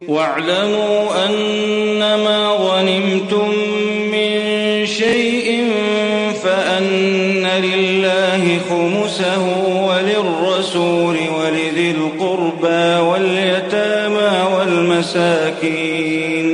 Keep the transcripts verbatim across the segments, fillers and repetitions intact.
واعلموا أنما غنمتم من شيء فأن لله خمسه وللرسول ولذي القربى واليتامى والمساكين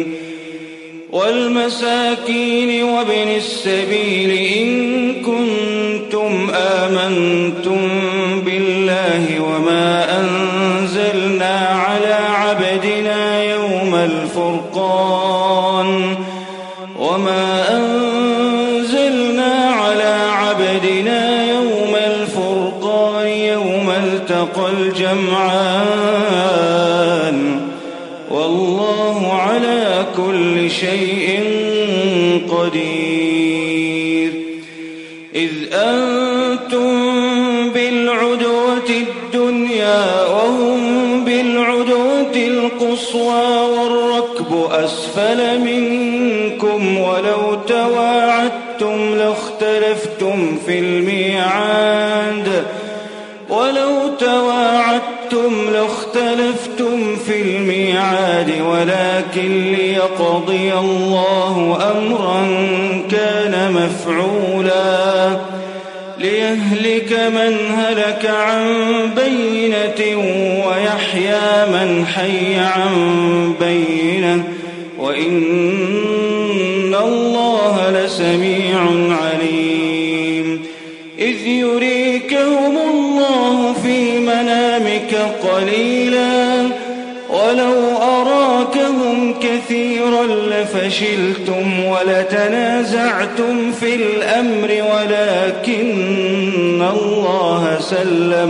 والمساكين وابن السبيل إن كنتم آمنتم بالله وما أنزلنا على عبدنا يوم الفرقان وما أنزلنا على عبدنا يوم الفرقان يوم التقى الجمعان والله على كل شيء قدير. إذ أنتم بالعدوة الدنيا وهم بالعدوة القصوى والركب أسفل منكم ولو تواعدتم لاختلفتم في الميعاد ولو تواعدتم لاختلفتم في الميعاد ولكن ليقضي الله أمرا كان مفعولا ليهلك من هلك عن بينة ويحيى من حي عن بينة وإن الله لسميع عليم. إذ يريكهم الله في منامك قليلا ولو أراكهم كثيرا لفشلتم ولتنازعتم في الأمر ولكن الله سلم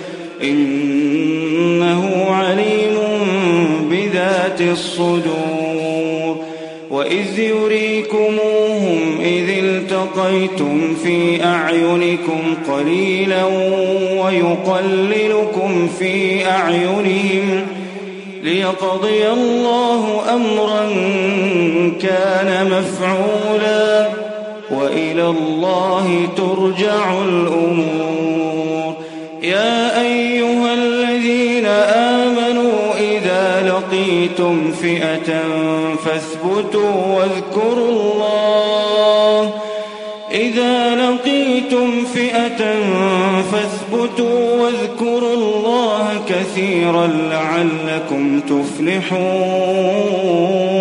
إنه عليم بذات الصدور. وإذ يريكموهم إذ التقيتم في أعينكم قليلا ويقللكم في أعينهم ليقضي الله أمرا كان مفعولا وإلى الله ترجع الأمور. يا أيها الذين آمنوا إذا لقيتم فئة فاثبتوا واذكروا الله إذا لقيتم فئة فاثبتوا واذكروا الله كثيرا لعلكم تفلحون.